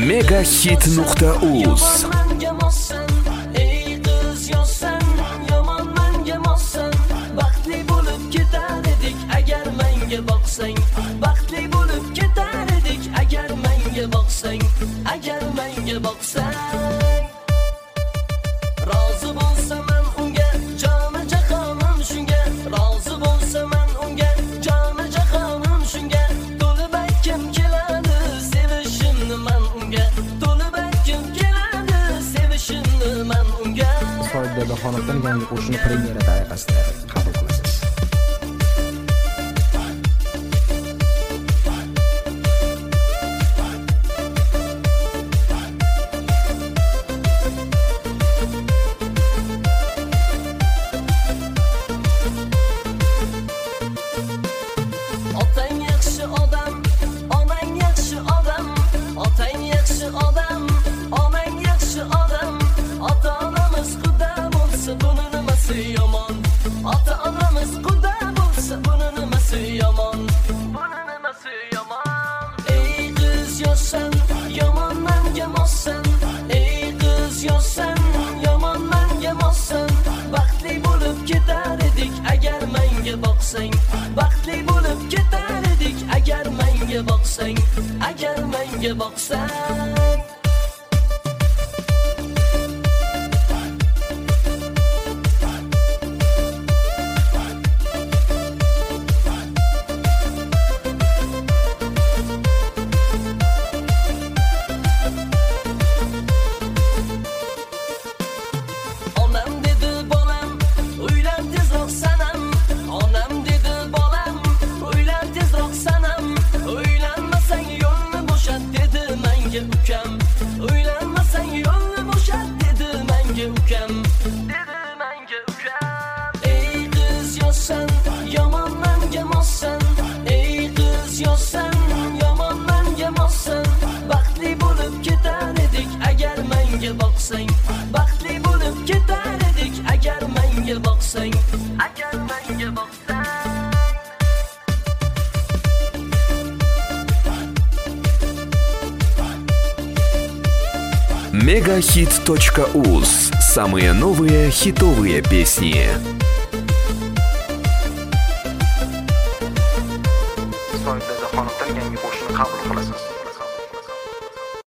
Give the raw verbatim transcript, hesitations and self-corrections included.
Megahit nuqta uz. Baxtli bo'lib ketar edik agar menga boqsang, agar menga boqsang. Rozi bo'lsaman unga, joni jahonim shunga. Rozi bo'lsaman unga, joni jahonim shunga. To'lib aytgim keladi sevishimni men unga. To'lib aytgim keladi sevishimni men unga. Soyidagi xonadon yangi qo'shini premyera tariqasida qabul qilasiz. Otang yaxshi odam, onang yaxshi odam. Otang yaxshi odam, onang yaxshi odam. Ota-onamiz xudo bo'lsa buni nimasi yomon? Ota-onamiz xudo bo'lsa buni nimasi yomon? Buni nimasi yomon? Ey qiz yoshsan, yomon menga mossan. Ey qiz yoshsan, yomon menga mossan. Baxtli bo'lib ketar edik agar menga boqsang. Baxtli bo'lib ketar edik agar menga boqsang, agar menga boqsang. Onam dedi bolam, uylan tezroq sanam. Onam dedi bolam, uylan tezroq sanam. Uylanmasang yo'lni bo'shat dedi menga ukam. Uylanmasang yo'lni bo'shat dedi menga ukam. Dedi menga ukam. Ey qiz yoshsan, yomon menga mossan. Ey qiz yoshsan, yomon menga mossan. Baxtli bo'lib ketar edik agar menga boqsang. Baxtli bo'lib ketar edik agar menga boqsang, agar menga boqsang. Megahit точка уз. Самые новые хитовые песни.